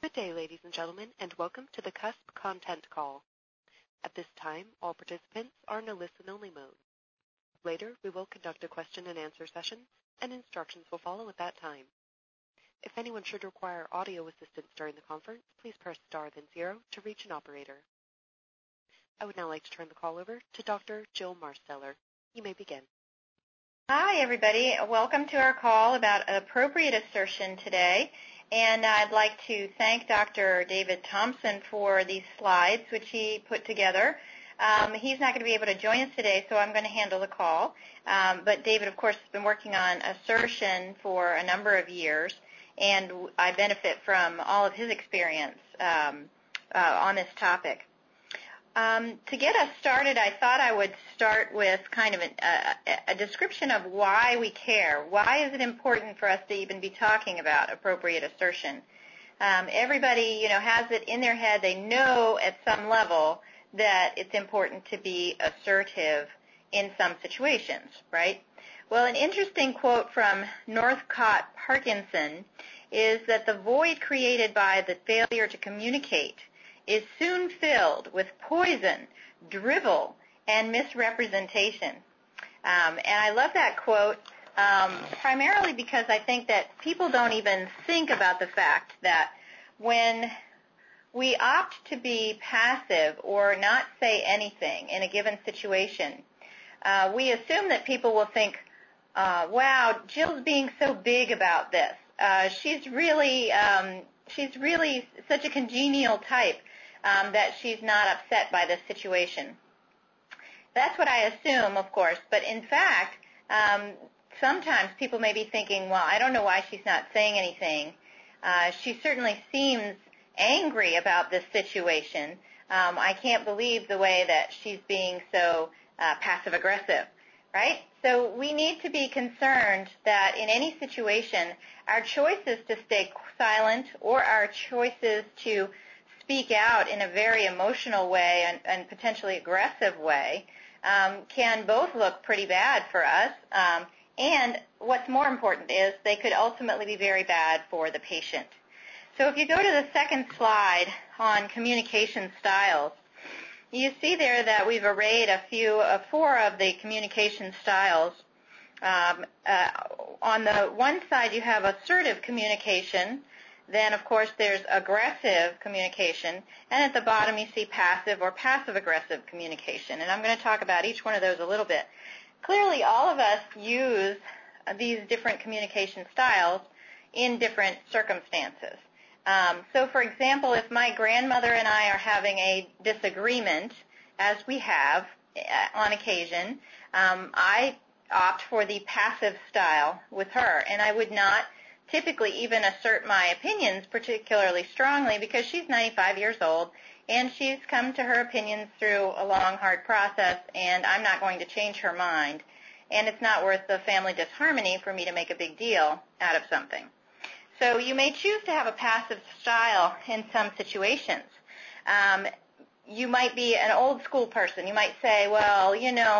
Good day, ladies and gentlemen, and welcome to the CUSP Content Call. At this time, all participants are in a listen-only mode. Later, we will conduct a question-and-answer session, and instructions will follow at that time. If anyone should require audio assistance during the conference, please press star then 0 to reach an operator. I would now like to turn the call over to Dr. Jill Marsteller. You may begin. Hi, everybody. Welcome to our call about appropriate assertion today. And I'd like to thank Dr. David Thompson for these slides, which he put together. He's not going to be able to join us today, so I'm going to handle the call. But David, of course, has been working on assertion for a number of years, and I benefit from all of his experience on this topic. To get us started, I thought I would start with kind of a description of why we care. Why is it important for us to even be talking about appropriate assertion? Everybody, has it in their head. They know at some level that it's important to be assertive in some situations, right? Well, an interesting quote from Northcott Parkinson is that the void created by the failure to communicate is soon filled with poison, drivel, and misrepresentation. And I love that quote primarily because I think that people don't even think about the fact that when we opt to be passive or not say anything in a given situation, we assume that people will think, wow, Jill's being so big about this. She's really such a congenial type. That she's not upset by this situation. That's what I assume, of course, but in fact, sometimes people may be thinking, well, I don't know why she's not saying anything. She certainly seems angry about this situation. I can't believe the way that she's being so passive-aggressive, right? So we need to be concerned that in any situation, our choices to stay silent or our choices to speak out in a very emotional way and potentially aggressive way can both look pretty bad for us. And what's more important is they could ultimately be very bad for the patient. So if you go to the second slide on communication styles, you see there that we've arrayed four of the communication styles. On the one side, you have assertive communication. Then, of course, there's aggressive communication, and at the bottom you see passive or passive-aggressive communication, and I'm going to talk about each one of those a little bit. Clearly, all of us use these different communication styles in different circumstances. So, for example, if my grandmother and I are having a disagreement, as we have on occasion, I opt for the passive style with her, and I would not typically even assert my opinions particularly strongly because she's 95 years old and she's come to her opinions through a long, hard process, and I'm not going to change her mind. And it's not worth the family disharmony for me to make a big deal out of something. So you may choose to have a passive style in some situations. You might be an old school person. You might say, well,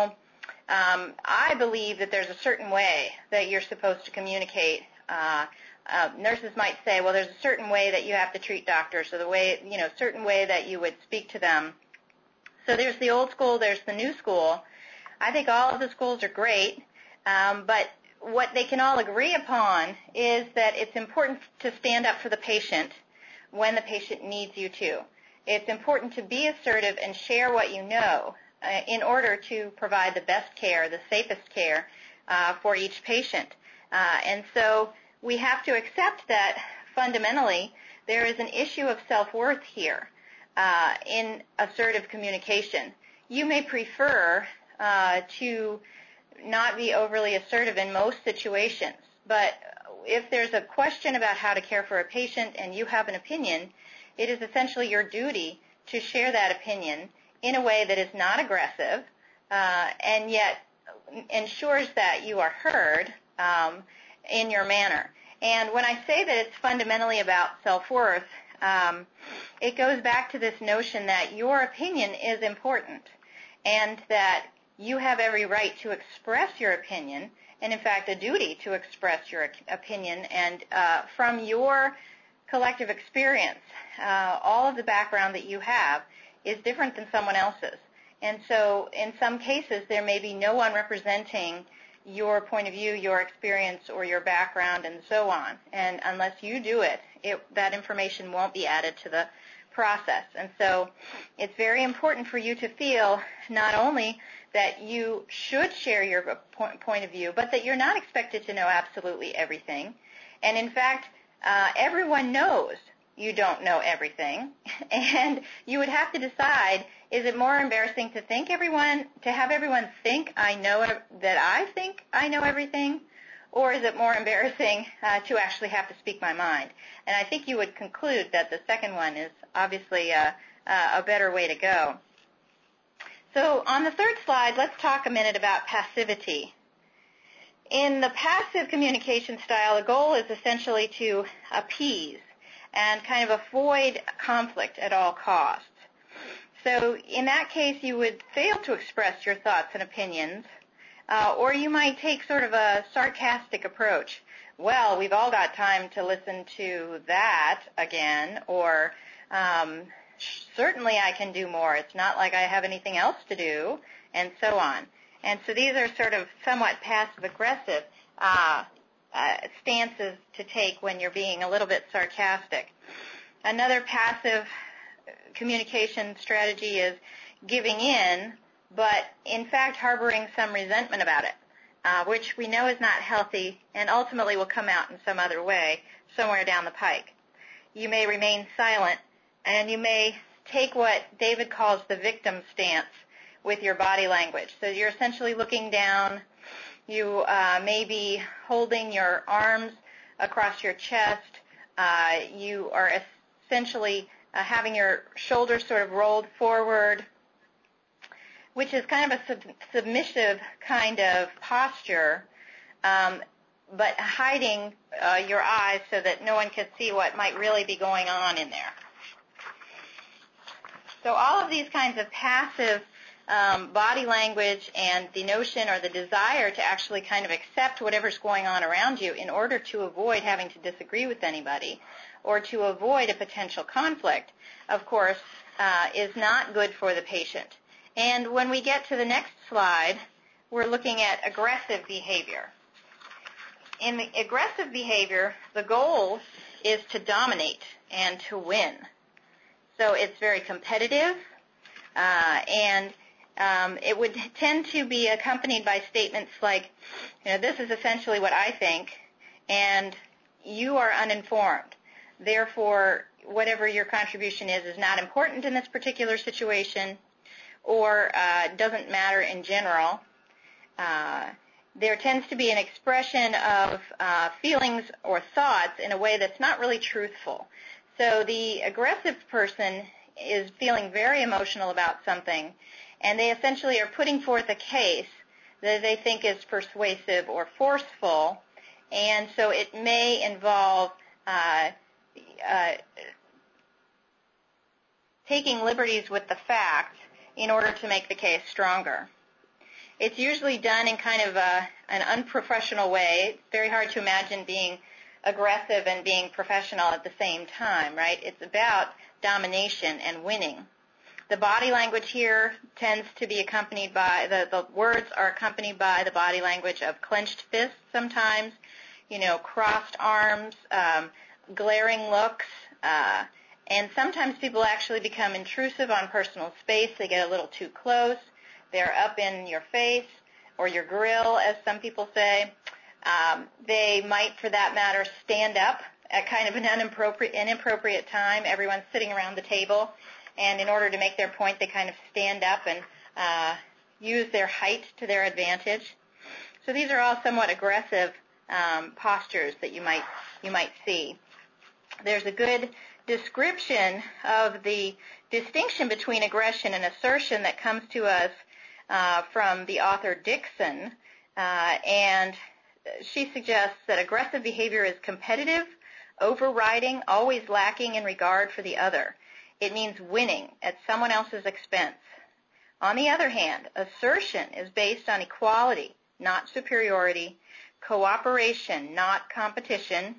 I believe that there's a certain way that you're supposed to communicate. Nurses might say, well, there's a certain way that you have to treat doctors, or the way, certain way that you would speak to them. So there's the old school, there's the new school. I think all of the schools are great, but what they can all agree upon is that it's important to stand up for the patient when the patient needs you to. It's important to be assertive and share what you know in order to provide the best care, the safest care for each patient. And so we have to accept that fundamentally there is an issue of self-worth here in assertive communication. You may prefer to not be overly assertive in most situations, but if there's a question about how to care for a patient and you have an opinion, it is essentially your duty to share that opinion in a way that is not aggressive and yet ensures that you are heard in your manner. And when I say that it's fundamentally about self-worth, it goes back to this notion that your opinion is important and that you have every right to express your opinion, and in fact a duty to express your opinion, and from your collective experience, all of the background that you have, is different than someone else's. And so in some cases, there may be no one representing your point of view, your experience, or your background, and so on. And unless you do it, that information won't be added to the process. And so it's very important for you to feel not only that you should share your point of view, but that you're not expected to know absolutely everything. And in fact, everyone knows you don't know everything, and you would have to decide, is it more embarrassing to have everyone think that I think I know everything, or is it more embarrassing to actually have to speak my mind? And I think you would conclude that the second one is obviously a better way to go. So on the third slide, let's talk a minute about passivity. In the passive communication style, the goal is essentially to appease and kind of avoid conflict at all costs. So in that case, you would fail to express your thoughts and opinions, or you might take sort of a sarcastic approach. Well, we've all got time to listen to that again, or certainly I can do more. It's not like I have anything else to do, and so on. And so these are sort of somewhat passive-aggressive stances to take when you're being a little bit sarcastic. Another passive communication strategy is giving in, but in fact harboring some resentment about it, which we know is not healthy and ultimately will come out in some other way somewhere down the pike. You may remain silent, and you may take what David calls the victim stance with your body language. So you're essentially looking down. You may be holding your arms across your chest. You are essentially having your shoulders sort of rolled forward, which is kind of a submissive kind of posture, but hiding your eyes so that no one can see what might really be going on in there. So all of these kinds of passive body language and the notion or the desire to actually kind of accept whatever's going on around you in order to avoid having to disagree with anybody or to avoid a potential conflict, of course, is not good for the patient. And when we get to the next slide, we're looking at aggressive behavior. In the aggressive behavior, the goal is to dominate and to win. So it's very competitive, and it would tend to be accompanied by statements like, this is essentially what I think, and you are uninformed. Therefore, whatever your contribution is not important in this particular situation, or doesn't matter in general. There tends to be an expression of feelings or thoughts in a way that's not really truthful. So the aggressive person is feeling very emotional about something, and they essentially are putting forth a case that they think is persuasive or forceful, and so it may involve taking liberties with the facts in order to make the case stronger. It's usually done in kind of an unprofessional way. It's very hard to imagine being aggressive and being professional at the same time, right? It's about domination and winning. The body language here tends to be accompanied by, the words are accompanied by the body language of clenched fists sometimes, crossed arms, glaring looks, and sometimes people actually become intrusive on personal space. They get a little too close. They're up in your face or your grill, as some people say. They might, for that matter, stand up at kind of an inappropriate time. Everyone's sitting around the table, and in order to make their point, they kind of stand up and use their height to their advantage. So these are all somewhat aggressive postures that you might see. There's a good description of the distinction between aggression and assertion that comes to us from the author Dixon, and she suggests that aggressive behavior is competitive, overriding, always lacking in regard for the other. It means winning at someone else's expense. On the other hand, assertion is based on equality, not superiority, cooperation, not competition,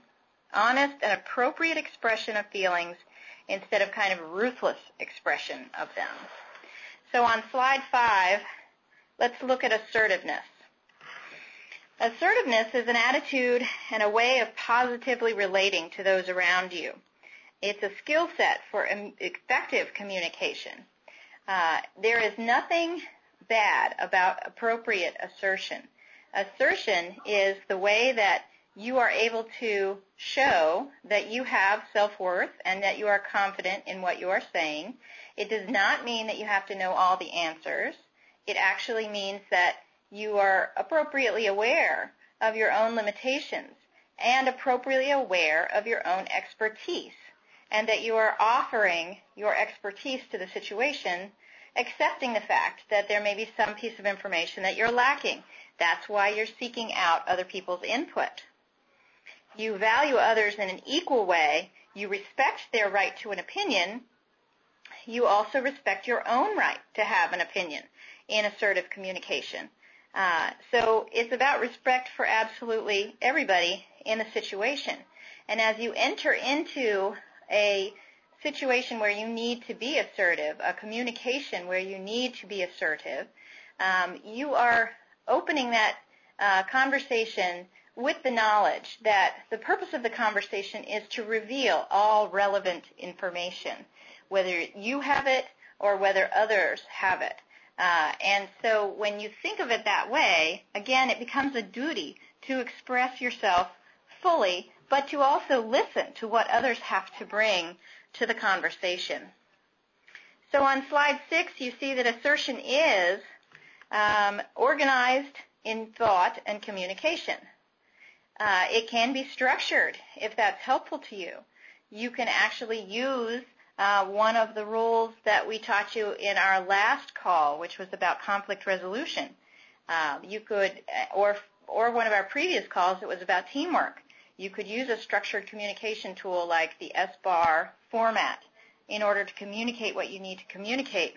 honest and appropriate expression of feelings instead of kind of ruthless expression of them. So on slide 5, let's look at assertiveness. Assertiveness is an attitude and a way of positively relating to those around you. It's a skill set for effective communication. There is nothing bad about appropriate assertion. Assertion is the way that you are able to show that you have self-worth and that you are confident in what you are saying. It does not mean that you have to know all the answers. It actually means that you are appropriately aware of your own limitations and appropriately aware of your own expertise, and that you are offering your expertise to the situation, accepting the fact that there may be some piece of information that you're lacking. That's why you're seeking out other people's input. You value others in an equal way. You respect their right to an opinion. You also respect your own right to have an opinion in assertive communication. So it's about respect for absolutely everybody in the situation. And as you enter into a situation where you need to be assertive, a communication where you need to be assertive, you are opening that conversation with the knowledge that the purpose of the conversation is to reveal all relevant information, whether you have it or whether others have it. And so when you think of it that way, again, it becomes a duty to express yourself fully, but to also listen to what others have to bring to the conversation. So on slide 6, you see that assertion is organized in thought and communication. It can be structured if that's helpful to you. You can actually use one of the rules that we taught you in our last call, which was about conflict resolution. You could, or one of our previous calls, it was about teamwork. You could use a structured communication tool like the SBAR format in order to communicate what you need to communicate.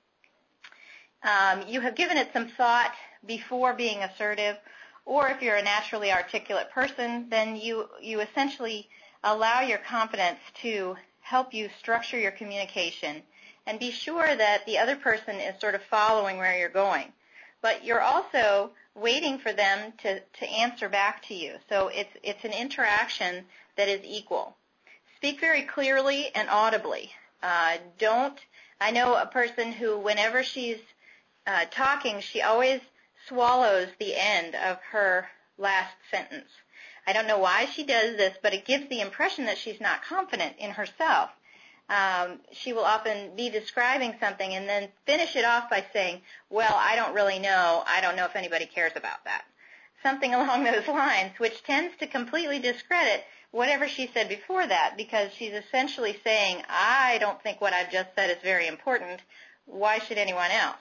You have given it some thought before being assertive, or if you're a naturally articulate person, then you essentially allow your confidence to help you structure your communication and be sure that the other person is sort of following where you're going. But you're also waiting for them to answer back to you. So it's an interaction that is equal. Speak very clearly and audibly. I know a person who, whenever she's talking, she always swallows the end of her last sentence. I don't know why she does this, but it gives the impression that she's not confident in herself. She will often be describing something and then finish it off by saying, well, I don't really know. I don't know if anybody cares about that. Something along those lines, which tends to completely discredit whatever she said before that, because she's essentially saying, I don't think what I've just said is very important. Why should anyone else?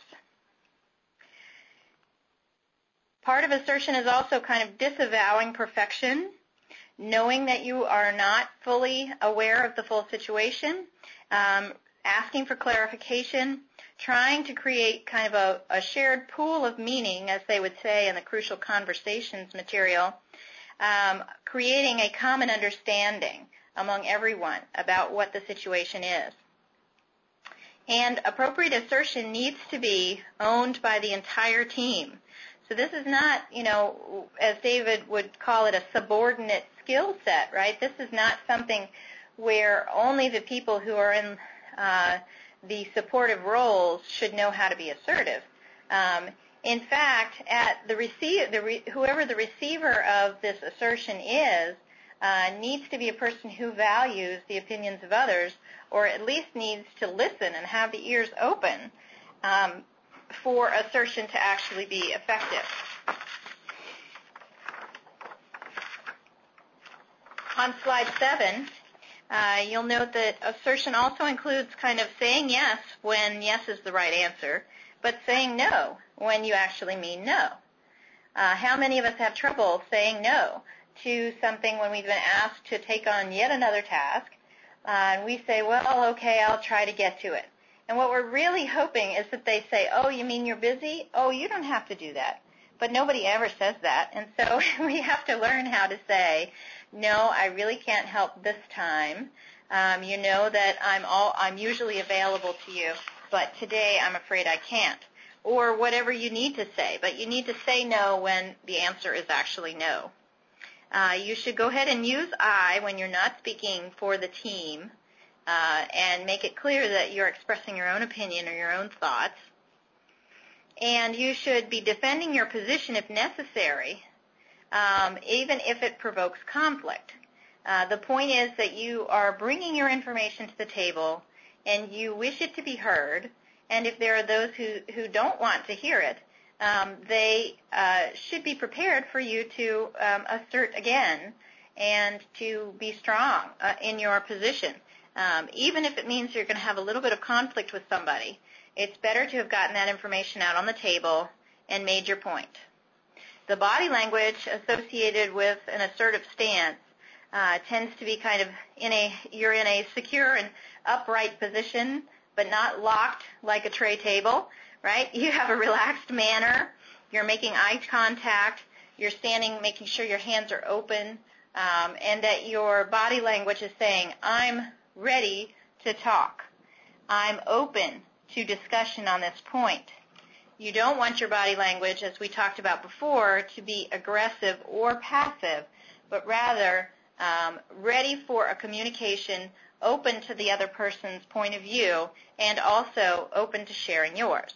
Part of assertion is also kind of disavowing perfection, knowing that you are not fully aware of the full situation, asking for clarification, trying to create kind of a shared pool of meaning, as they would say in the Crucial Conversations material, creating a common understanding among everyone about what the situation is. And appropriate assertion needs to be owned by the entire team. So this is not, as David would call it, a subordinate skill set, right? This is not something where only the people who are in the supportive roles should know how to be assertive. In fact, at whoever the receiver of this assertion is, needs to be a person who values the opinions of others, or at least needs to listen and have the ears open for assertion to actually be effective. On slide 7, you'll note that assertion also includes kind of saying yes when yes is the right answer, but saying no when you actually mean no. How many of us have trouble saying no to something when we've been asked to take on yet another task, and we say, well, okay, I'll try to get to it. And what we're really hoping is that they say, oh, you mean you're busy? Oh, you don't have to do that. But nobody ever says that. And so we have to learn how to say, no, I really can't help this time. You know that I'm usually available to you, but today I'm afraid I can't. Or whatever you need to say, but you need to say no when the answer is actually no. You should go ahead and use I when you're not speaking for the team, and make it clear that you're expressing your own opinion or your own thoughts. And you should be defending your position if necessary, even if it provokes conflict. The point is that you are bringing your information to the table and you wish it to be heard, and if there are those who don't want to hear it, they should be prepared for you to assert again and to be strong in your position. Even if it means you're going to have a little bit of conflict with somebody, it's better to have gotten that information out on the table and made your point. The body language associated with an assertive stance tends to be kind of you're in a secure and upright position, but not locked like a tray table, right? You have a relaxed manner. You're making eye contact. You're standing, making sure your hands are open, and that your body language is saying, I'm ready to talk. I'm open to discussion on this point. You don't want your body language, as we talked about before, to be aggressive or passive, but rather ready for a communication, open to the other person's point of view, and also open to sharing yours.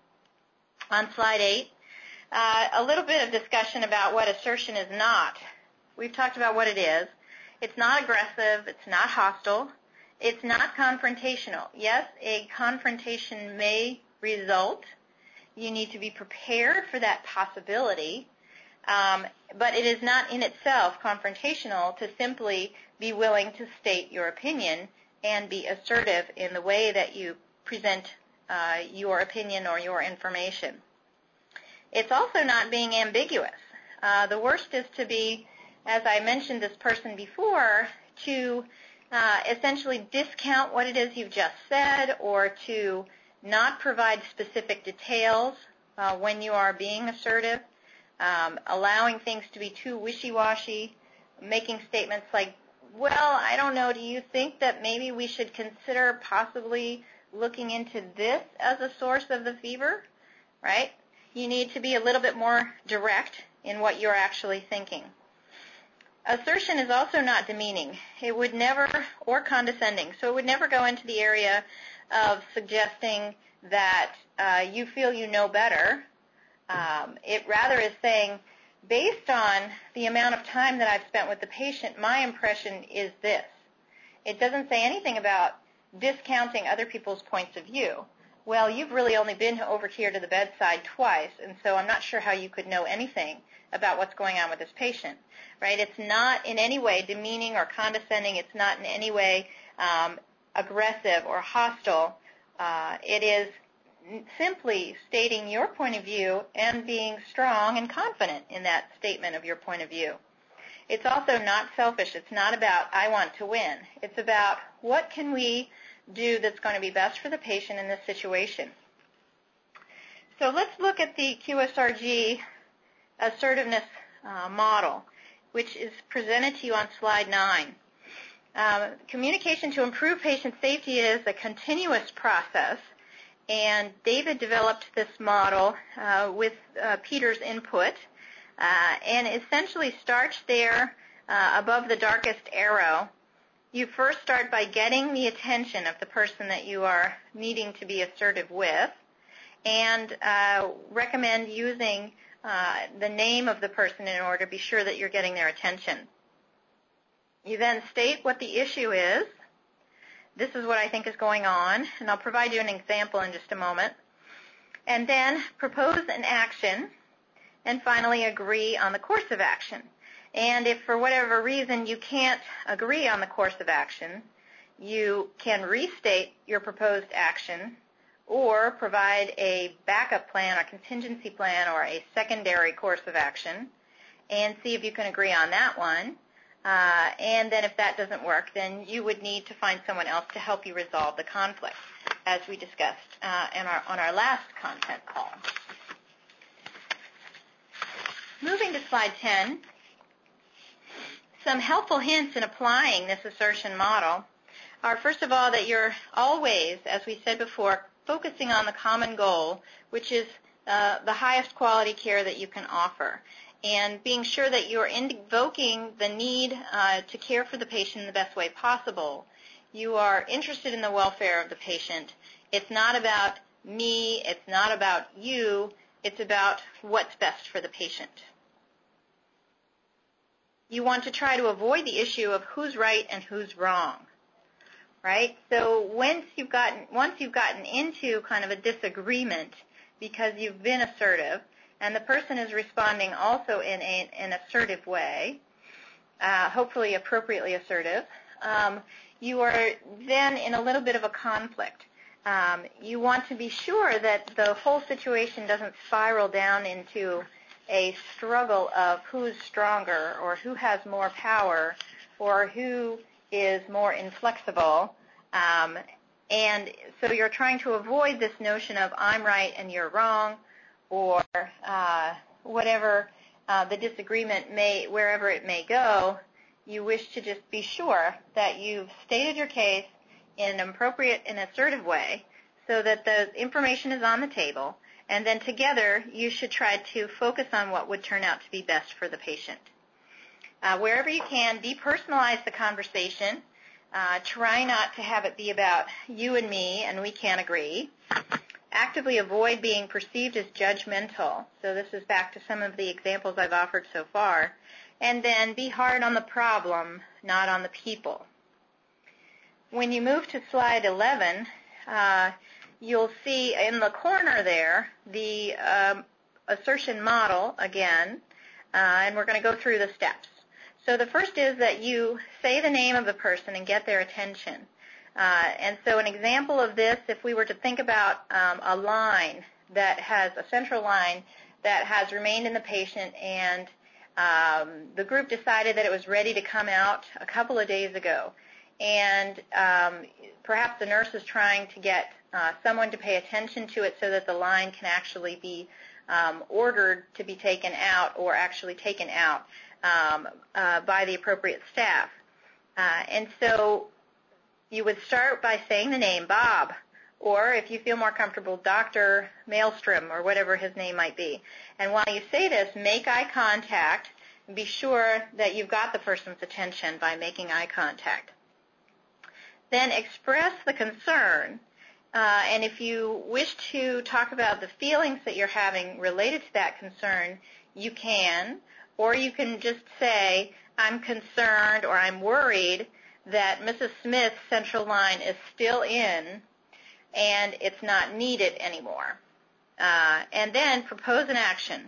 On slide 8, a little bit of discussion about what assertion is not. We've talked about what it is. It's not aggressive. It's not hostile. It's not confrontational. Yes, a confrontation may result. You need to be prepared for that possibility, but it is not in itself confrontational to simply be willing to state your opinion and be assertive in the way that you present your opinion or your information. It's also not being ambiguous. The worst is to be, as I mentioned this person before, to essentially discount what it is you've just said, or to not provide specific details when you are being assertive, allowing things to be too wishy-washy, making statements like, well, I don't know, do you think that maybe we should consider possibly looking into this as a source of the fever, right? You need to be a little bit more direct in what you're actually thinking. Assertion is also not demeaning. It would never, or condescending, so it would never go into the area of suggesting that you feel you know better. It rather is saying, based on the amount of time that I've spent with the patient, my impression is this. It doesn't say anything about discounting other people's points of view. Well, you've really only been over here to the bedside twice, and so I'm not sure how you could know anything about what's going on with this patient, right? It's not in any way demeaning or condescending. It's not in any way aggressive or hostile. It is simply stating your point of view and being strong and confident in that statement of your point of view. It's also not selfish. It's not about, I want to win. It's about, what can we do that's going to be best for the patient in this situation? So let's look at the QSRG assertiveness model, which is presented to you on slide 9. Communication to improve patient safety is a continuous process, and David developed this model with Peter's input, and essentially starts there above the darkest arrow. You first start by getting the attention of the person that you are needing to be assertive with, and recommend using the name of the person in order to be sure that you're getting their attention. You then state what the issue is. This is what I think is going on, and I'll provide you an example in just a moment. And then propose an action, and finally agree on the course of action. And if for whatever reason you can't agree on the course of action, you can restate your proposed action or provide a backup plan, a contingency plan, or a secondary course of action and see if you can agree on that one. And then if that doesn't work, then you would need to find someone else to help you resolve the conflict, as we discussed on our last content call. Moving to slide 10. Some helpful hints in applying this assertion model are, first of all, that you're always, as we said before, focusing on the common goal, which is the highest quality care that you can offer, and being sure that you're invoking the need to care for the patient in the best way possible. You are interested in the welfare of the patient. It's not about me, it's not about you, it's about what's best for the patient. You want to try to avoid the issue of who's right and who's wrong, right? So once you've gotten into kind of a disagreement because you've been assertive, and the person is responding also in an assertive way, hopefully appropriately assertive, you are then in a little bit of a conflict. You want to be sure that the whole situation doesn't spiral down into a struggle of who's stronger or who has more power or who is more inflexible. And so you're trying to avoid this notion of I'm right and you're wrong, or whatever the disagreement wherever it may go. You wish to just be sure that you've stated your case in an appropriate and assertive way so that the information is on the table, and then together you should try to focus on what would turn out to be best for the patient. Wherever you can, depersonalize the conversation. Try not to have it be about you and me and we can't agree. Actively avoid being perceived as judgmental. So this is back to some of the examples I've offered so far. And then be hard on the problem, not on the people. When you move to slide 11, you'll see in the corner there the assertion model again, and we're going to go through the steps. So the first is that you say the name of the person and get their attention. And so an example of this, if we were to think about a line that has a central line that has remained in the patient, and the group decided that it was ready to come out a couple of days ago, and perhaps the nurse is trying to get someone to pay attention to it so that the line can actually be ordered to be taken out or actually taken out by the appropriate staff. And so you would start by saying the name Bob, or if you feel more comfortable, Dr. Maelstrom, or whatever his name might be. And while you say this, make eye contact and be sure that you've got the person's attention by making eye contact. Then express the concern, and if you wish to talk about the feelings that you're having related to that concern, you can, or you can just say, I'm concerned or I'm worried that Mrs. Smith's central line is still in and it's not needed anymore. And then propose an action.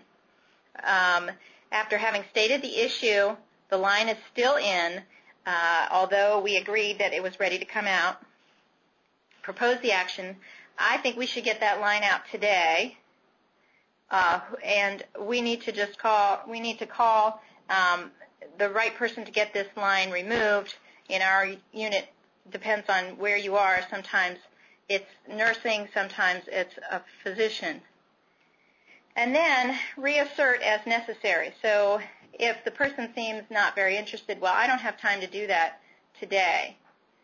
After having stated the issue, the line is still in, although we agreed that it was ready to come out. Propose the action. I think we should get that line out today, and we need to call the right person to get this line removed. In our unit, depends on where you are. Sometimes it's nursing, sometimes it's a physician. And then reassert as necessary. So if the person seems not very interested, well, I don't have time to do that today,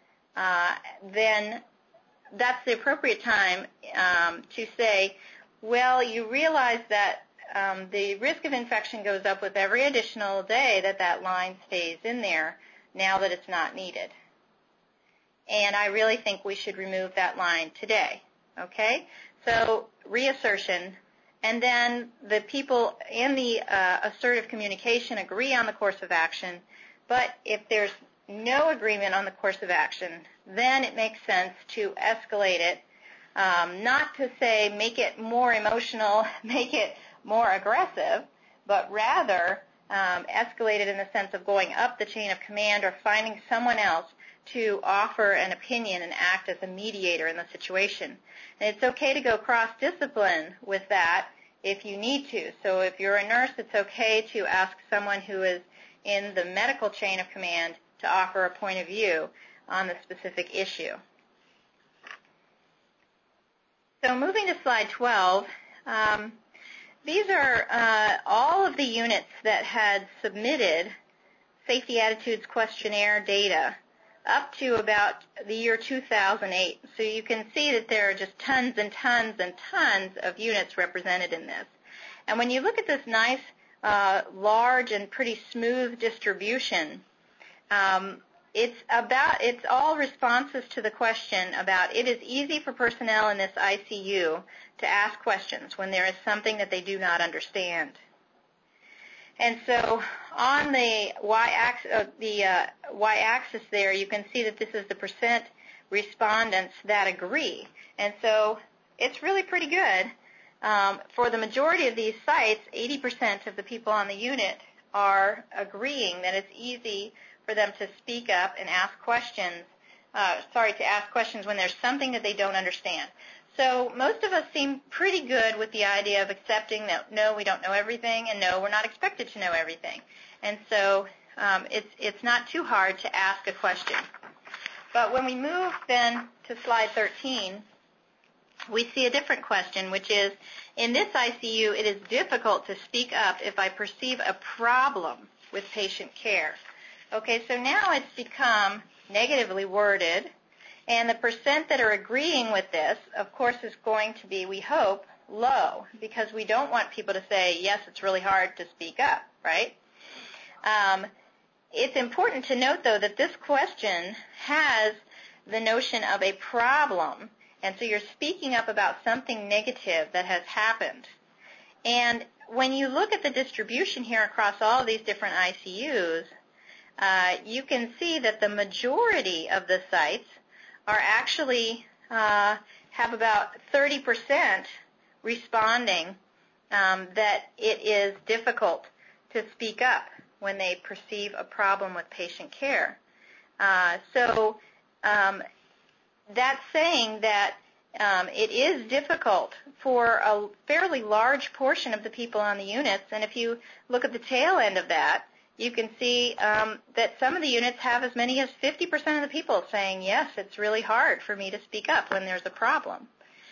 then that's the appropriate time to say, well, you realize that the risk of infection goes up with every additional day that line stays in there now that it's not needed. And I really think we should remove that line today. Okay? So reassertion, and then the people in the assertive communication agree on the course of action, but if there's no agreement on the course of action, then it makes sense to escalate it, not to say make it more emotional, make it more aggressive, but rather escalate it in the sense of going up the chain of command or finding someone else to offer an opinion and act as a mediator in the situation. And it's okay to go cross-discipline with that if you need to. So if you're a nurse, it's okay to ask someone who is in the medical chain of command to offer a point of view on the specific issue. So moving to slide 12, these are all of the units that had submitted Safety Attitudes Questionnaire data up to about the year 2008. So you can see that there are just tons and tons and tons of units represented in this. And when you look at this nice, large and pretty smooth distribution, it's all responses to the question about it is easy for personnel in this ICU to ask questions when there is something that they do not understand. And so on the y-axis there, you can see that this is the percent respondents that agree. And so it's really pretty good. For the majority of these sites, 80% of the people on the unit are agreeing that it's easy for them to speak up and ask questions, to ask questions when there's something that they don't understand. So most of us seem pretty good with the idea of accepting that, no, we don't know everything, and no, we're not expected to know everything. And so it's not too hard to ask a question. But when we move then to slide 13, we see a different question, which is, in this ICU, it is difficult to speak up if I perceive a problem with patient care. Okay, so now it's become negatively worded, and the percent that are agreeing with this, of course, is going to be, we hope, low, because we don't want people to say, yes, it's really hard to speak up, right? It's important to note, though, that this question has the notion of a problem, and so you're speaking up about something negative that has happened. And when you look at the distribution here across all of these different ICUs, you can see that the majority of the sites are actually have about 30% responding that it is difficult to speak up when they perceive a problem with patient care. So that's saying that it is difficult for a fairly large portion of the people on the units, and if you look at the tail end of that, you can see that some of the units have as many as 50% of the people saying, yes, it's really hard for me to speak up when there's a problem.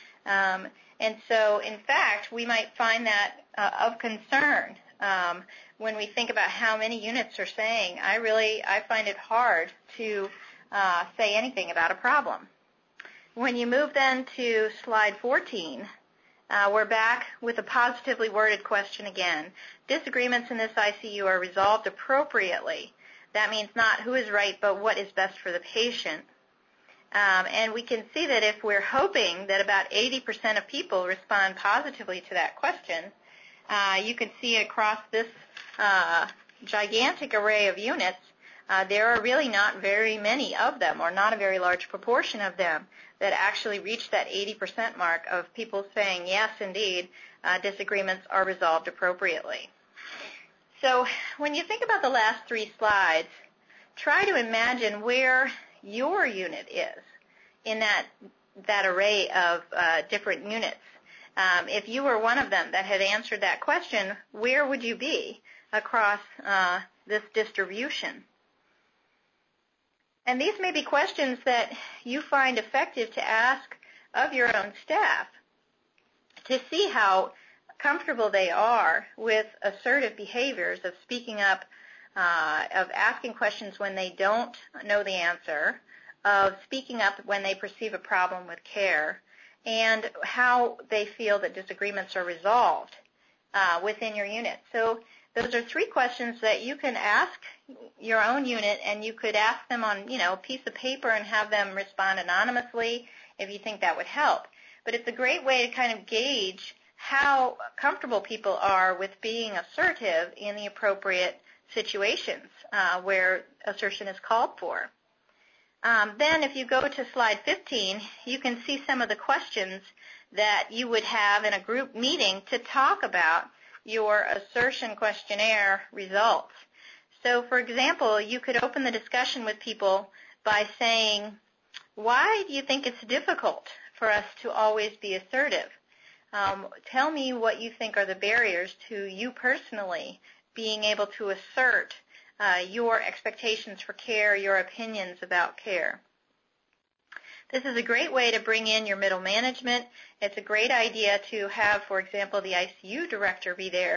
And so, in fact, we might find that of concern when we think about how many units are saying, I find it hard to say anything about a problem. When you move then to slide 14, we're back with a positively worded question again. Disagreements in this ICU are resolved appropriately. That means not who is right, but what is best for the patient. And we can see that if we're hoping that about 80% of people respond positively to that question, you can see across this gigantic array of units, there are really not very many of them, or not a very large proportion of them, that actually reach that 80% mark of people saying, yes, indeed, disagreements are resolved appropriately. So when you think about the last three slides, try to imagine where your unit is in that array of different units. If you were one of them that had answered that question, where would you be across this distribution? And these may be questions that you find effective to ask of your own staff to see how comfortable they are with assertive behaviors of speaking up, of asking questions when they don't know the answer, of speaking up when they perceive a problem with care, and how they feel that disagreements are resolved within your unit. So those are three questions that you can ask your own unit, and you could ask them on, a piece of paper and have them respond anonymously if you think that would help. But it's a great way to kind of gauge how comfortable people are with being assertive in the appropriate situations where assertion is called for. Then if you go to slide 15, you can see some of the questions that you would have in a group meeting to talk about your assertion questionnaire results. So, for example, you could open the discussion with people by saying, why do you think it's difficult for us to always be assertive? Tell me what you think are the barriers to you personally being able to assert your expectations for care, your opinions about care. This is a great way to bring in your middle management. It's a great idea to have, for example, the ICU director be there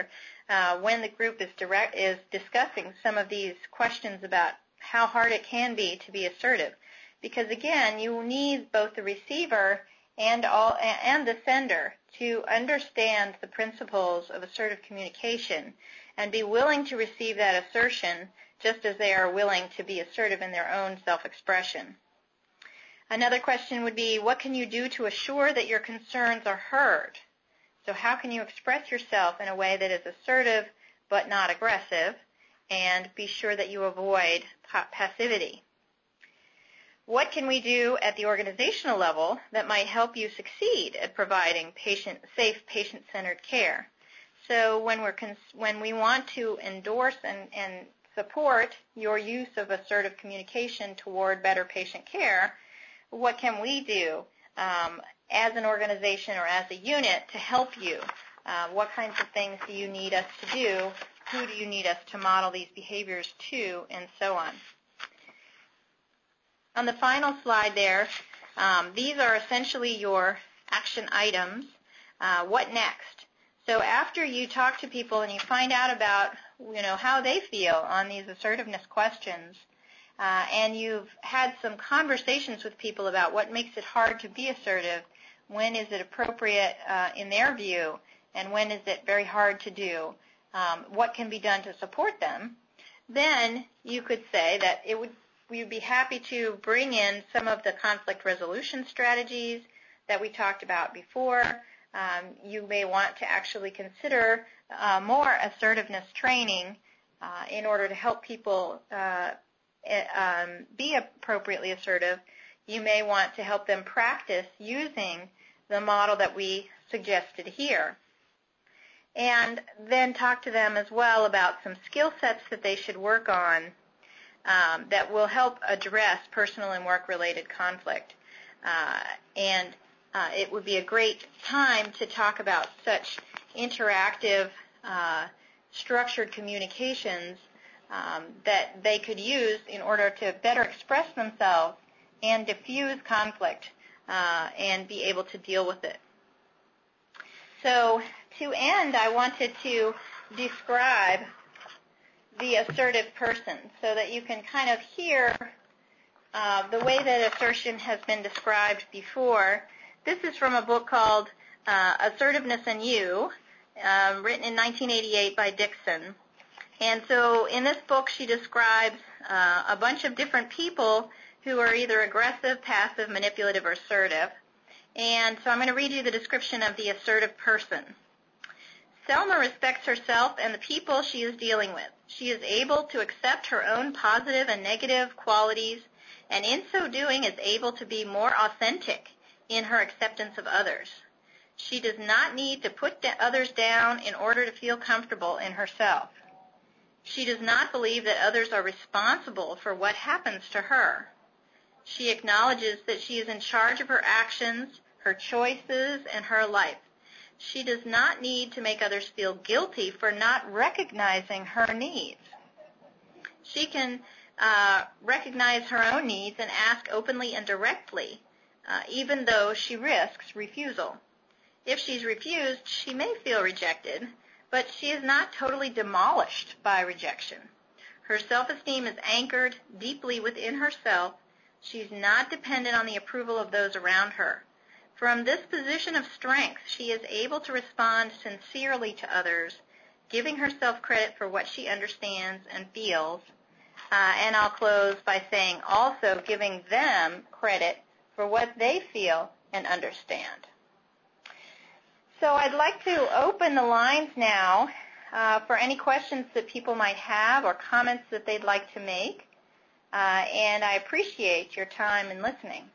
when the group is discussing some of these questions about how hard it can be to be assertive. Because again, you need both the receiver and the sender to understand the principles of assertive communication and be willing to receive that assertion just as they are willing to be assertive in their own self-expression. Another question would be, what can you do to assure that your concerns are heard? So how can you express yourself in a way that is assertive but not aggressive, and be sure that you avoid passivity? What can we do at the organizational level that might help you succeed at providing safe, patient-centered care? So when we want to endorse and support your use of assertive communication toward better patient care, what can we do as an organization or as a unit to help you? What kinds of things do you need us to do? Who do you need us to model these behaviors to, and so on? On the final slide there, these are essentially your action items. What next? So after you talk to people and you find out about how they feel on these assertiveness questions, and you've had some conversations with people about what makes it hard to be assertive, when is it appropriate in their view, and when is it very hard to do, what can be done to support them, then you could say that we'd be happy to bring in some of the conflict resolution strategies that we talked about before. You may want to actually consider more assertiveness training in order to help people be appropriately assertive. You may want to help them practice using the model that we suggested here. And then talk to them as well about some skill sets that they should work on that will help address personal and work-related conflict. It would be a great time to talk about such interactive, structured communications that they could use in order to better express themselves and diffuse conflict and be able to deal with it. So to end, I wanted to describe the assertive person so that you can kind of hear the way that assertion has been described before. This is from a book called Assertiveness and You, written in 1988 by Dixon. And so in this book, she describes a bunch of different people who are either aggressive, passive, manipulative, or assertive. And so I'm going to read you the description of the assertive person. Selma respects herself and the people she is dealing with. She is able to accept her own positive and negative qualities, and in so doing is able to be more authentic in her acceptance of others. She does not need to put others down in order to feel comfortable in herself. She does not believe that others are responsible for what happens to her. She acknowledges that she is in charge of her actions, her choices, and her life. She does not need to make others feel guilty for not recognizing her needs. She can recognize her own needs and ask openly and directly, even though she risks refusal. If she's refused, she may feel rejected, but she is not totally demolished by rejection. Her self-esteem is anchored deeply within herself. She's not dependent on the approval of those around her. From this position of strength, she is able to respond sincerely to others, giving herself credit for what she understands and feels. And I'll close by saying also giving them credit for what they feel and understand. So I'd like to open the lines now for any questions that people might have or comments that they'd like to make. And I appreciate your time in listening.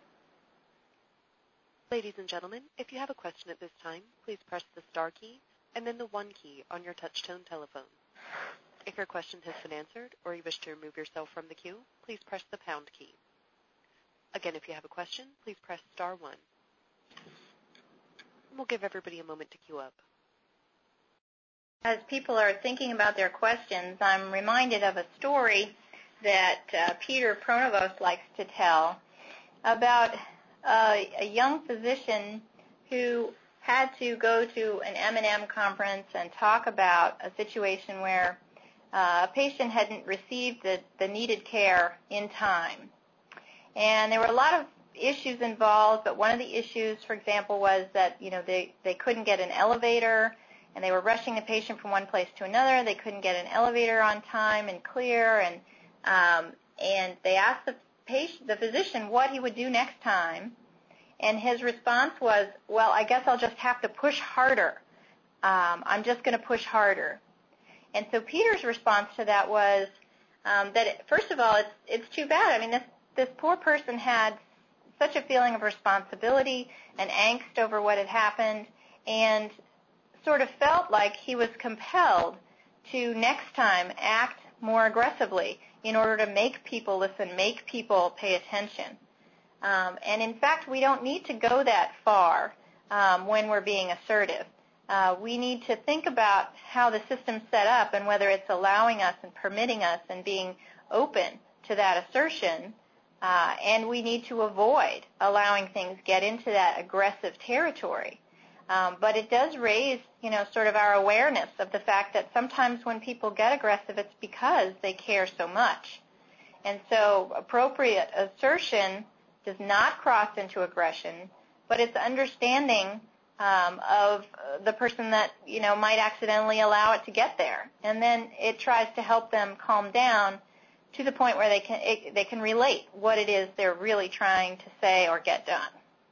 Ladies and gentlemen, if you have a question at this time, please press the star key and then the 1 key on your touch-tone telephone. If your question has been answered or you wish to remove yourself from the queue, please press the pound key. Again, if you have a question, please press star 1. We'll give everybody a moment to queue up. As people are thinking about their questions, I'm reminded of a story that Peter Pronovost likes to tell about a young physician who had to go to an M&M conference and talk about a situation where a patient hadn't received the needed care in time. And there were a lot of issues involved, but one of the issues, for example, was that they couldn't get an elevator, and they were rushing the patient from one place to another. They couldn't get an elevator on time and clear, and they asked the physician what he would do next time, and his response was, well, I guess I'll just have to push harder. I'm just going to push harder. And so Peter's response to that was first of all, it's too bad. I mean, this poor person had such a feeling of responsibility and angst over what had happened, and sort of felt like he was compelled to next time act more aggressively in order to make people listen, make people pay attention. And in fact, we don't need to go that far when we're being assertive. We need to think about how the system's set up and whether it's allowing us and permitting us and being open to that assertion. And we need to avoid allowing things get into that aggressive territory. But it does raise, sort of our awareness of the fact that sometimes when people get aggressive, it's because they care so much. And so appropriate assertion does not cross into aggression, but it's understanding of the person that, might accidentally allow it to get there. And then it tries to help them calm down to the point where they can relate what it is they're really trying to say or get done.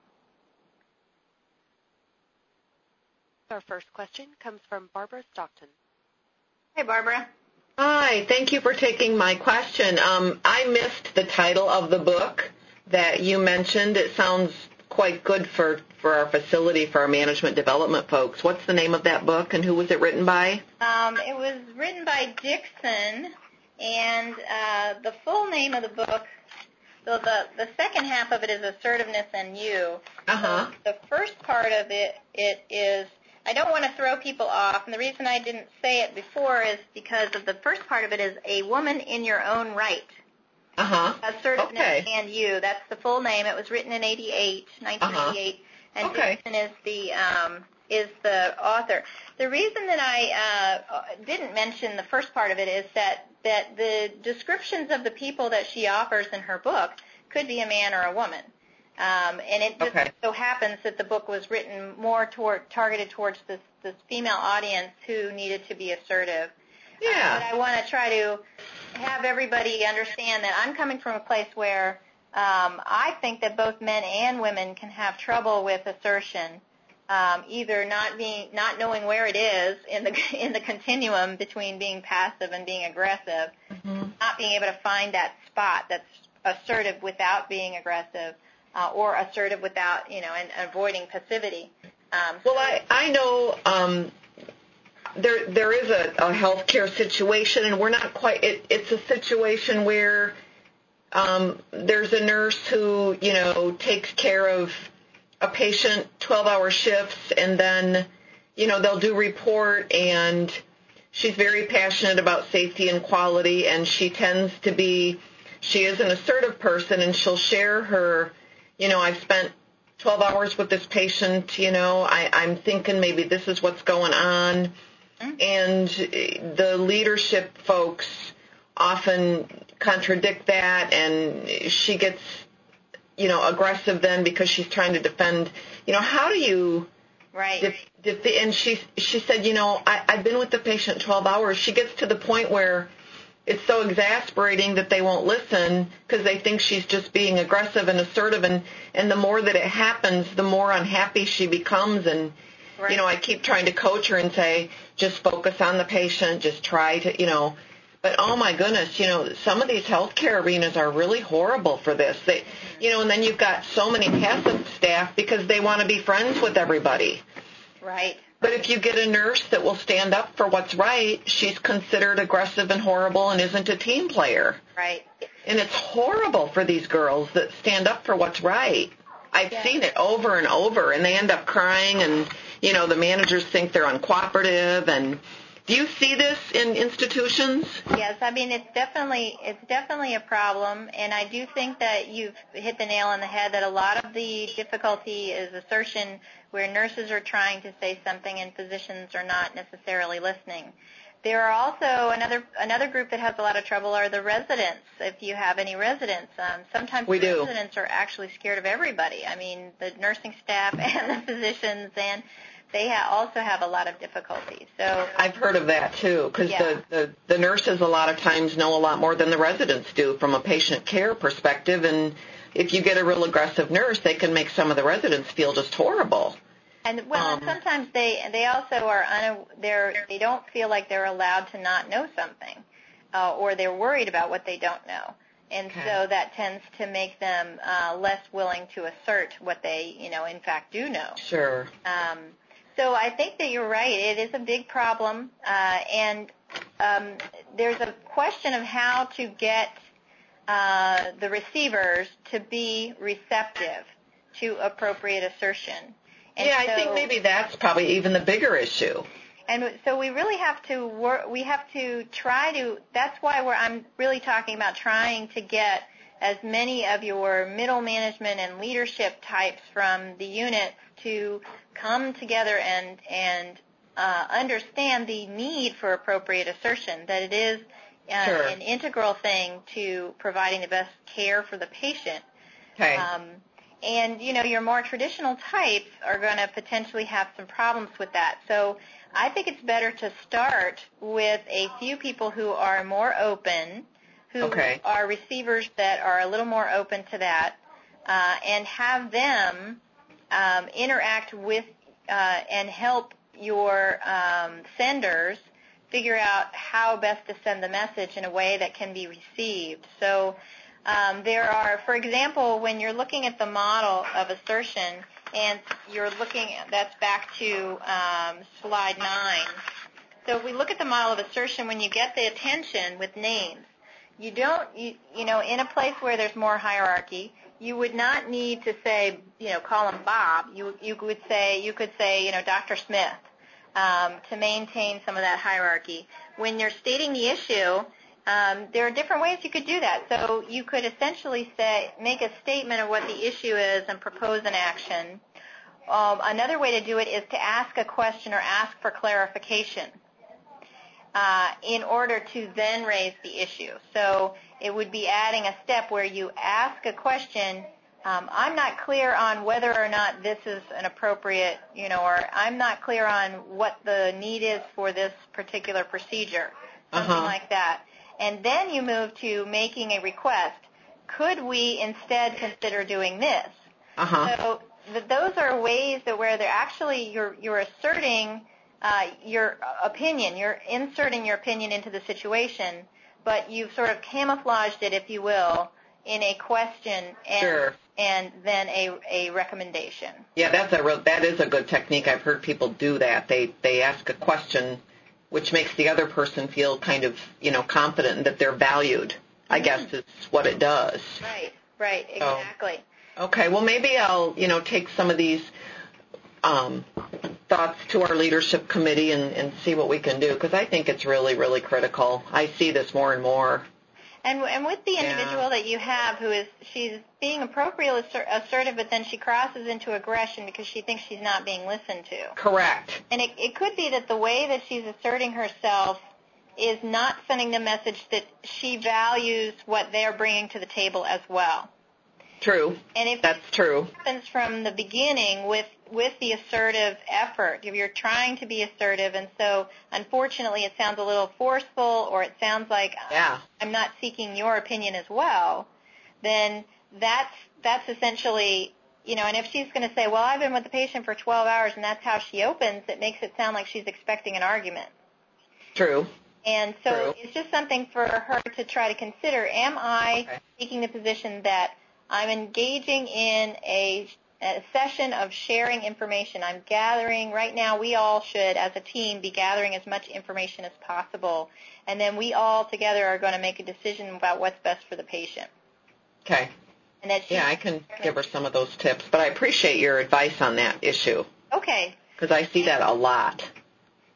Our first question comes from Barbara Stockton. Hey, Barbara. Hi, thank you for taking my question. I missed the title of the book that you mentioned. It sounds quite good for our facility, for our management development folks. What's the name of that book, and who was it written by? It was written by Dixon, and the full name of the book, so the second half of it is Assertiveness and You. Uh-huh. So the first part of it is, I don't want to throw people off, and the reason I didn't say it before is because of the first part of it is A Woman in Your Own Right. Uh-huh. Assertiveness and You. That's the full name. It was written in 1988, and Dixon is the author. The reason that I didn't mention the first part of it is that the descriptions of the people that she offers in her book could be a man or a woman. And it just so happens that the book was written more targeted towards this female audience who needed to be assertive. Yeah. But I want to try to have everybody understand that I'm coming from a place where I think that both men and women can have trouble with assertion, either not knowing where it is in the continuum between being passive and being aggressive, not being able to find that spot that's assertive without being aggressive, or assertive without, and avoiding passivity. Well, I know there is a healthcare situation, and we're not quite. It's a situation where there's a nurse who takes care of a patient 12-hour shifts, and then they'll do report, and she's very passionate about safety and quality, and she is an assertive person, and she'll share her. I've spent 12 hours with this patient, I'm thinking maybe this is what's going on. And the leadership folks often contradict that, and she gets, aggressive then because she's trying to defend. How do you... Right. And she said, I've been with the patient 12 hours. She gets to the point where it's so exasperating that they won't listen because they think she's just being aggressive and assertive, and the more that it happens, the more unhappy she becomes. And, right. I keep trying to coach her and say, just focus on the patient, just try to, but oh my goodness, some of these healthcare arenas are really horrible for this. They, and then you've got so many passive staff because they want to be friends with everybody. Right. But if you get a nurse that will stand up for what's right, she's considered aggressive and horrible and isn't a team player. Right. And it's horrible for these girls that stand up for what's right. I've seen it over and over, and they end up crying, and, the managers think they're uncooperative, and Do you see this in institutions? Yes, I mean it's definitely a problem, and I do think that you've hit the nail on the head that a lot of the difficulty is assertion, where nurses are trying to say something and physicians are not necessarily listening. There are also another group that has a lot of trouble are the residents. If you have any residents, sometimes We do. residents are actually scared of everybody. I mean, the nursing staff and the physicians, and they also have a lot of difficulties. So I've heard of that too, because the nurses a lot of times know a lot more than the residents do from a patient care perspective, and if you get a real aggressive nurse, they can make some of the residents feel just horrible. And sometimes they also are they don't feel like they're allowed to not know something, or they're worried about what they don't know, and so that tends to make them less willing to assert what they in fact do know. Sure. So I think that you're right. It is a big problem, and there's a question of how to get the receivers to be receptive to appropriate assertion. And I think maybe that's probably even the bigger issue. And so we really have to work. We have to try to. That's why I'm really talking about trying to get as many of your middle management and leadership types from the units to come together and understand the need for appropriate assertion, that it is an integral thing to providing the best care for the patient. Okay. And, your more traditional types are going to potentially have some problems with that. So I think it's better to start with a few people who are more open, who are receivers that are a little more open to that, and have them interact with and help your senders figure out how best to send the message in a way that can be received. So there are, for example, when you're looking at the model of assertion, and you're looking at, that's back to slide 9. So if we look at the model of assertion, when you get the attention with names, you don't, in a place where there's more hierarchy, you would not need to say, call him Bob. You could say, Dr. Smith, to maintain some of that hierarchy. When you're stating the issue, there are different ways you could do that. So you could essentially make a statement of what the issue is and propose an action. Another way to do it is to ask a question or ask for clarification in order to then raise the issue. So it would be adding a step where you ask a question, I'm not clear on whether or not this is an appropriate, or I'm not clear on what the need is for this particular procedure, something like that. And then you move to making a request. Could we instead consider doing this? So those are ways that where they're actually you're asserting your opinion. You're inserting your opinion into the situation, but you've sort of camouflaged it, if you will, in a question and then a recommendation. Yeah, that is a good technique. I've heard people do that. They ask a question, which makes the other person feel kind of, confident that they're valued, I guess is what it does. Right, exactly. Okay, well, maybe I'll, take some of these thoughts to our leadership committee and see what we can do, because I think it's really, really critical. I see this more and more. And with the individual that you have she's being appropriately assertive, but then she crosses into aggression because she thinks she's not being listened to. Correct. And it could be that the way that she's asserting herself is not sending the message that she values what they're bringing to the table as well. True. And if that's true. It happens from the beginning with the assertive effort. If you're trying to be assertive, and so unfortunately it sounds a little forceful, or it sounds like I'm not seeking your opinion as well, then that's essentially, and if she's going to say, well, I've been with the patient for 12 hours and that's how she opens, it makes it sound like she's expecting an argument. True. And so it's just something for her to try to consider. Am I taking the position that I'm engaging in a session of sharing information? I'm gathering, right now we all should, as a team, be gathering as much information as possible, and then we all together are going to make a decision about what's best for the patient. Okay. And that I can give her some of those tips, but I appreciate your advice on that issue. Okay. Because I see that a lot.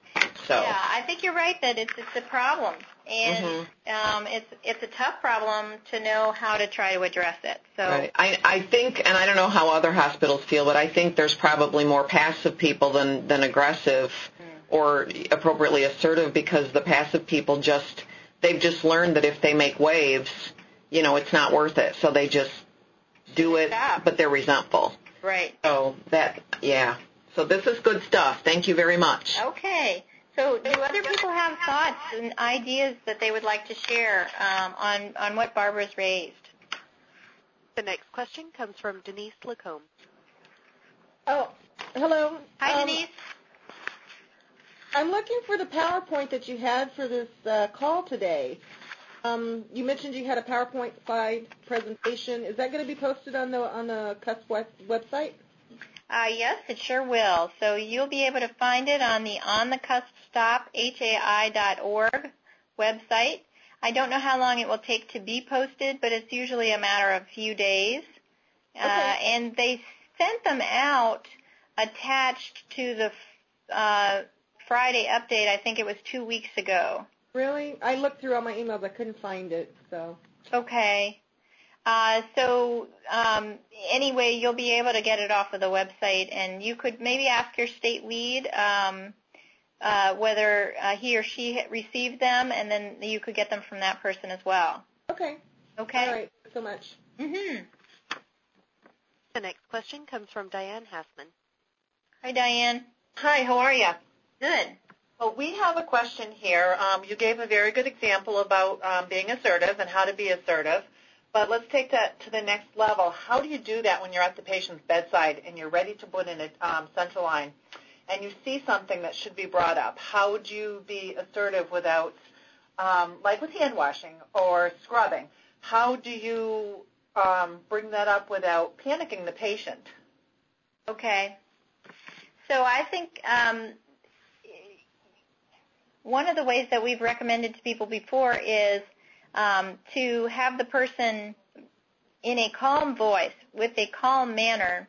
So. Yeah, I think you're right that it's a problem, and it's a tough problem to know how to try to address it. So right. I think, and I don't know how other hospitals feel, but I think there's probably more passive people than aggressive or appropriately assertive, because the passive people they've just learned that if they make waves, it's not worth it. So they just do it, but they're resentful. Right. So So this is good stuff. Thank you very much. Okay. So do other people have thoughts and ideas that they would like to share on what Barbara's raised? The next question comes from Denise Lacombe. Oh, hello. Hi, Denise. I'm looking for the PowerPoint that you had for this call today. You mentioned you had a PowerPoint slide presentation. Is that going to be posted on the CUSP website? Yes, it sure will. So you'll be able to find it on the onthecuspstop.hai.org website. I don't know how long it will take to be posted, but it's usually a matter of a few days. Okay. And they sent them out attached to the Friday update. I think it was 2 weeks ago. Really? I looked through all my emails. I couldn't find it. So. Okay. Anyway, you'll be able to get it off of the website, and you could maybe ask your state lead whether he or she received them, and then you could get them from that person as well. Okay. Okay. All right. Thanks so much. Mm-hmm. The next question comes from Diane Hassman. Hi, Diane. Hi, how are you? Good. Well, we have a question here. You gave a very good example about being assertive and how to be assertive. But let's take that to the next level. How do you do that when you're at the patient's bedside and you're ready to put in a central line and you see something that should be brought up? How would you be assertive without, like with hand washing or scrubbing, how do you bring that up without panicking the patient? Okay. So I think one of the ways that we've recommended to people before is to have the person in a calm voice, with a calm manner,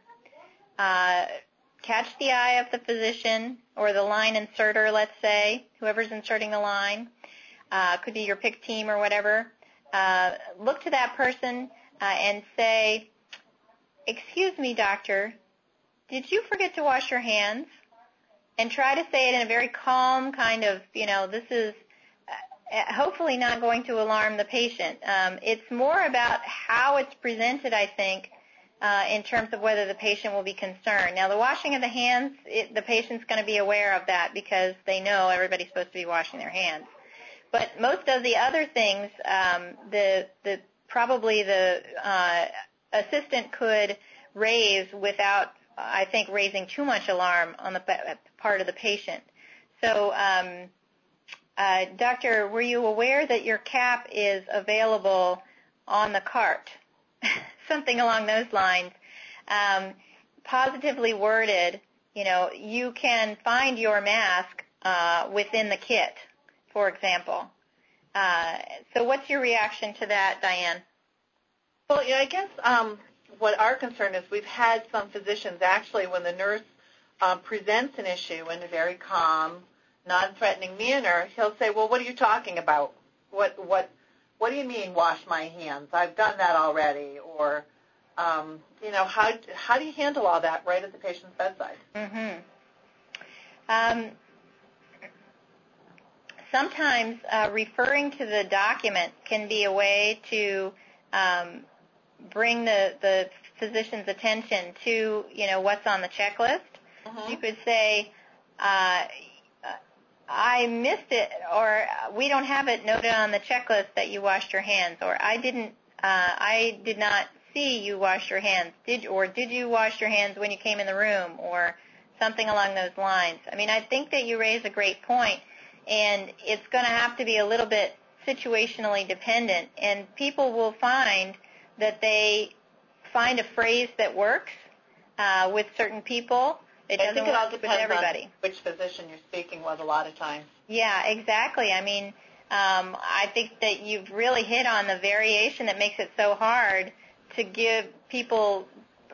catch the eye of the physician or the line inserter, let's say, whoever's inserting the line, could be your PIC team or whatever. Look to that person and say, "Excuse me, doctor, did you forget to wash your hands?" And try to say it in a very calm kind of, this is hopefully not going to alarm the patient. It's more about how it's presented, I think, in terms of whether the patient will be concerned. Now, the washing of the hands, the patient's going to be aware of that because they know everybody's supposed to be washing their hands. But most of the other things, probably the assistant could raise without, I think, raising too much alarm on the part of the patient. So, Doctor, were you aware that your cap is available on the cart? Something along those lines. Positively worded, you can find your mask within the kit, for example. So what's your reaction to that, Diane? Well, I guess what our concern is, we've had some physicians actually, when the nurse presents an issue in a very calm, non-threatening manner, he'll say, "Well, what are you talking about? What do you mean wash my hands? I've done that already." Or, how do you handle all that right at the patient's bedside? Mm-hmm. Sometimes referring to the document can be a way to bring the physician's attention to, what's on the checklist. Mm-hmm. You could say, "I missed it," or "We don't have it noted on the checklist that you washed your hands," or I did not see you wash your hands. Did you wash your hands when you came in the room?" or something along those lines. I mean, I think that you raise a great point, and it's going to have to be a little bit situationally dependent, and people will find that they find a phrase that works with certain people. It doesn't I think it all work with depends everybody. on which physician you're speaking with a lot of times. Yeah, exactly. I mean, I think that you've really hit on the variation that makes it so hard to give people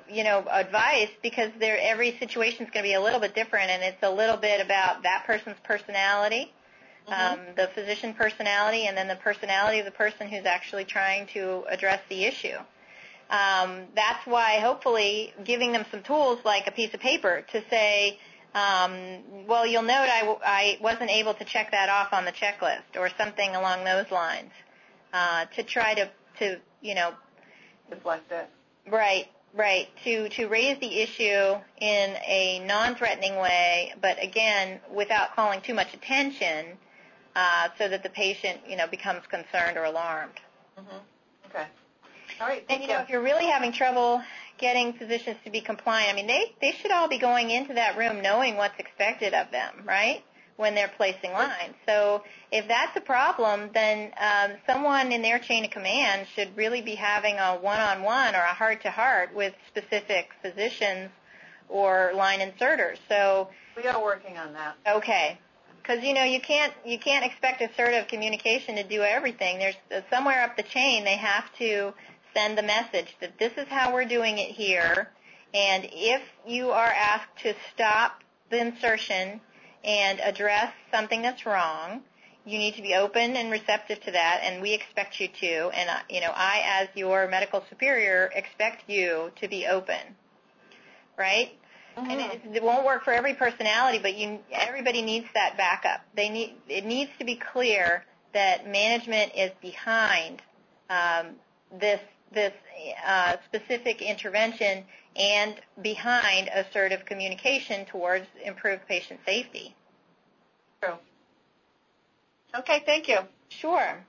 advice, because every situation is going to be a little bit different, and it's a little bit about that person's personality, the physician personality, and then the personality of the person who's actually trying to address the issue. That's why hopefully giving them some tools like a piece of paper to say, well, you'll note I wasn't able to check that off on the checklist, or something along those lines, to try to Deflect it. Right. To raise the issue in a non-threatening way, but again, without calling too much attention, so that the patient, becomes concerned or alarmed. Okay. All right. And if you're really having trouble getting physicians to be compliant, they should all be going into that room knowing what's expected of them, right, when they're placing lines. So if that's a problem, then someone in their chain of command should really be having a one-on-one or a heart-to-heart with specific physicians or line inserters. So we are working on that. Okay. Because you can't expect assertive communication to do everything. There's somewhere up the chain they have to send the message that this is how we're doing it here, and if you are asked to stop the insertion and address something that's wrong, you need to be open and receptive to that, and we expect you to. And I, as your medical superior, expect you to be open, right? And it won't work for every personality, but everybody needs that backup. It needs to be clear that management is behind this specific intervention and behind assertive communication towards improved patient safety. True. Okay, thank you. Sure.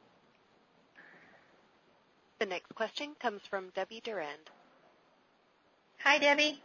The next question comes from Debbie Durand. Hi, Debbie.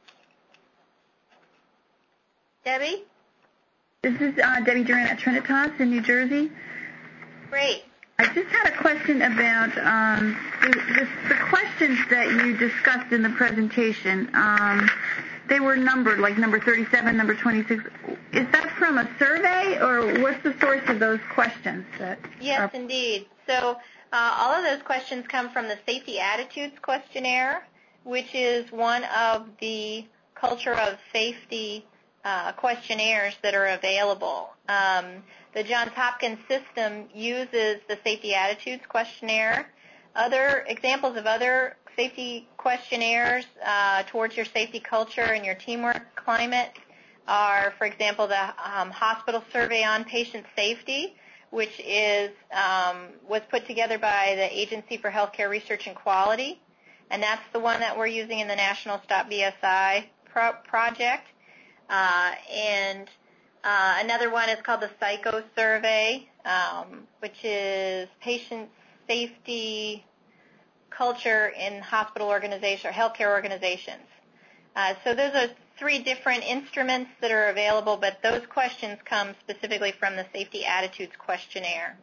Debbie? This is Debbie Durand at Trinitas in New Jersey. Great. I just had a question about the questions that you discussed in the presentation. They were numbered, like number 37, number 26. Is that from a survey, or what's the source of those questions? Yes, indeed. So all of those questions come from the Safety Attitudes Questionnaire, which is one of the culture of safety questionnaires that are available. The Johns Hopkins system uses the Safety Attitudes Questionnaire. Other examples of other safety questionnaires towards your safety culture and your teamwork climate are, for example, the Hospital Survey on Patient Safety, which was put together by the Agency for Healthcare Research and Quality, and that's the one that we're using in the National Stop BSI project. And another one is called the Psycho Survey, which is patient safety culture in hospital organizations or healthcare organizations. So those are three different instruments that are available, but those questions come specifically from the Safety Attitudes Questionnaire.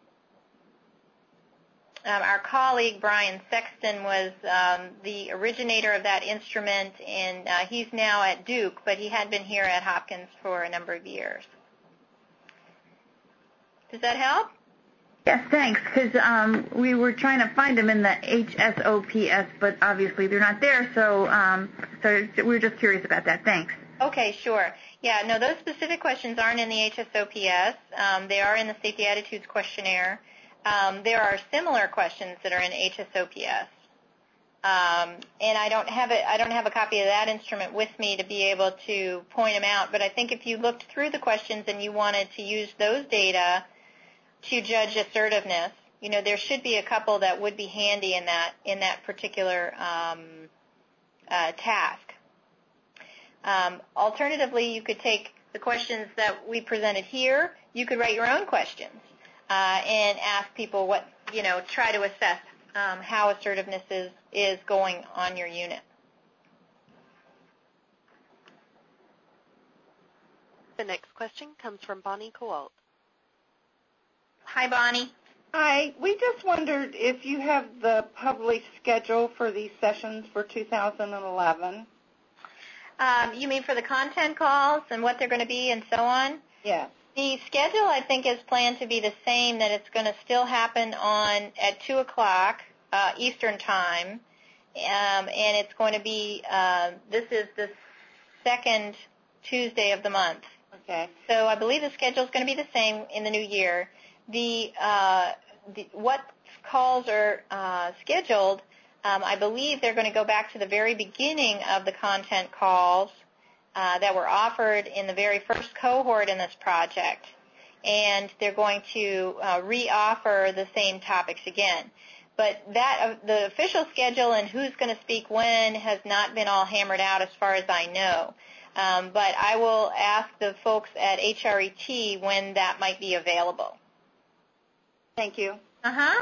Our colleague, Brian Sexton, was the originator of that instrument, and he's now at Duke, but he had been here at Hopkins for a number of years. Does that help? Yes, thanks, because we were trying to find them in the HSOPS, but obviously they're not there, so we were just curious about that. Thanks. Okay, sure. Yeah, no, those specific questions aren't in the HSOPS. They are in the Safety Attitudes Questionnaire. There are similar questions that are in HSOPS, and I don't have a copy of that instrument with me to be able to point them out. But I think if you looked through the questions and you wanted to use those data to judge assertiveness, there should be a couple that would be handy in that particular task. Alternatively, you could take the questions that we presented here. You could write your own questions. And ask people try to assess how assertiveness is going on your unit. The next question comes from Bonnie Kowalt. Hi, Bonnie. Hi. We just wondered if you have the published schedule for these sessions for 2011. You mean for the content calls and what they're going to be and so on? Yes. The schedule, I think, is planned to be the same, that it's going to still happen at 2 o'clock Eastern Time, and it's going to be, this is the second Tuesday of the month. Okay. So I believe the schedule is going to be the same in the new year. What calls are scheduled, I believe they're going to go back to the very beginning of the content calls that were offered in the very first cohort in this project, and they're going to re-offer the same topics again. But the official schedule and who's going to speak when has not been all hammered out as far as I know. But I will ask the folks at HRET when that might be available. Thank you. Uh-huh.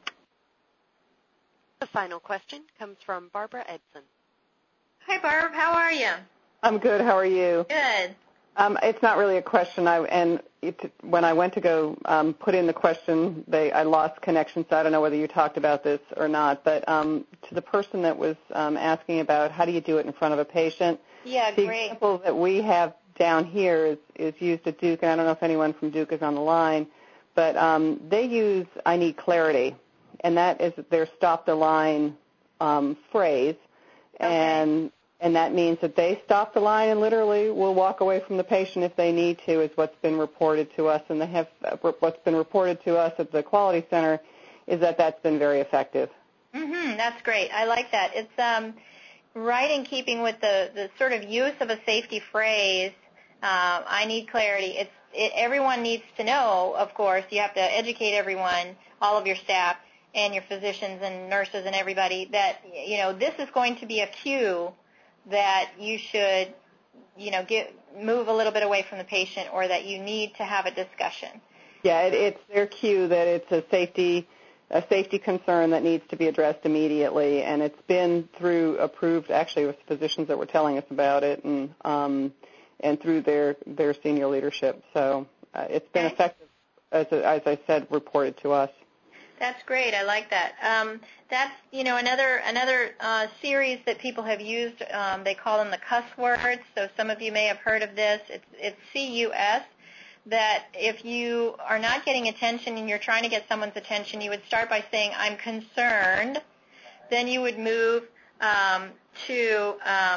The final question comes from Barbara Edson. Hi, Barb. How are you? I'm good. How are you? Good. It's not really a question. When I went to go put in the question, I lost connection, so I don't know whether you talked about this or not. But to the person that was asking about how do you do it in front of a patient, yeah, the great. example that we have down here is used at Duke, and I don't know if anyone from Duke is on the line, but they use "I need clarity," and that is their stop the line phrase, Okay. And that means that they stop the line and literally will walk away from the patient if they need to, is what's been reported to us. And what's been reported to us at the Quality Center is that that's been very effective. That's great. I like that. It's right in keeping with the sort of use of a safety phrase, I need clarity. Everyone needs to know, of course. You have to educate everyone, all of your staff and your physicians and nurses and everybody, that, this is going to be a cue that you should, move a little bit away from the patient, or that you need to have a discussion. Yeah, it's their cue that it's a safety concern that needs to be addressed immediately, and it's been through approved, actually, with physicians that were telling us about it, and through their senior leadership. So it's been effective, as I said, reported to us. That's great. I like that. That's another series that people have used. They call them the cuss words. So some of you may have heard of this. It's CUS. That if you are not getting attention and you're trying to get someone's attention, you would start by saying, "I'm concerned." Then you would move to,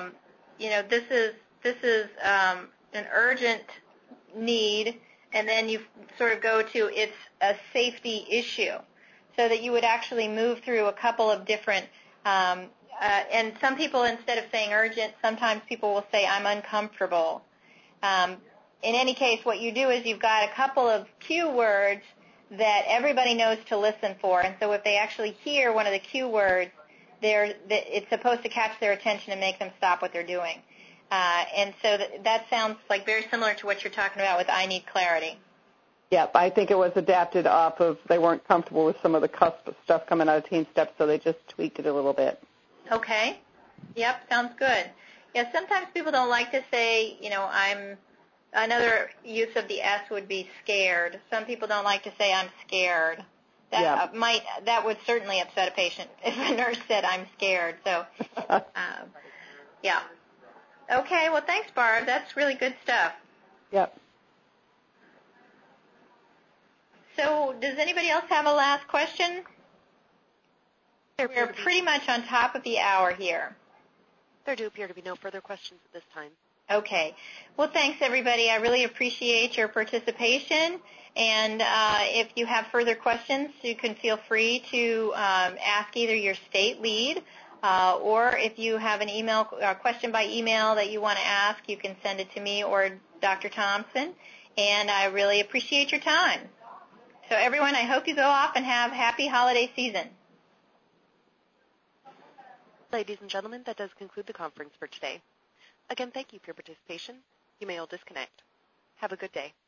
this is an urgent need, and then you sort of go to, it's a safety issue. So that you would actually move through a couple of different, and some people, instead of saying urgent, sometimes people will say, "I'm uncomfortable." In any case, what you do is you've got a couple of cue words that everybody knows to listen for, and so if they actually hear one of the cue words, it's supposed to catch their attention and make them stop what they're doing. And so that sounds like very similar to what you're talking about with "I need clarity." Yep, I think it was adapted off of, they weren't comfortable with some of the cusp stuff coming out of Teen Steps, so they just tweaked it a little bit. Okay. Yep, sounds good. Yeah, sometimes people don't like to say, another use of the S would be scared. Some people don't like to say, "I'm scared." That would certainly upset a patient if a nurse said, "I'm scared." So, yeah. Okay, well, thanks, Barb. That's really good stuff. Yep. So does anybody else have a last question? We're pretty much on top of the hour here. There do appear to be no further questions at this time. Okay. Well, thanks, everybody. I really appreciate your participation. And if you have further questions, you can feel free to ask either your state lead, or if you have a question by email that you want to ask, you can send it to me or Dr. Thompson. And I really appreciate your time. So everyone, I hope you go off and have happy holiday season. Ladies and gentlemen, that does conclude the conference for today. Again, thank you for your participation. You may all disconnect. Have a good day.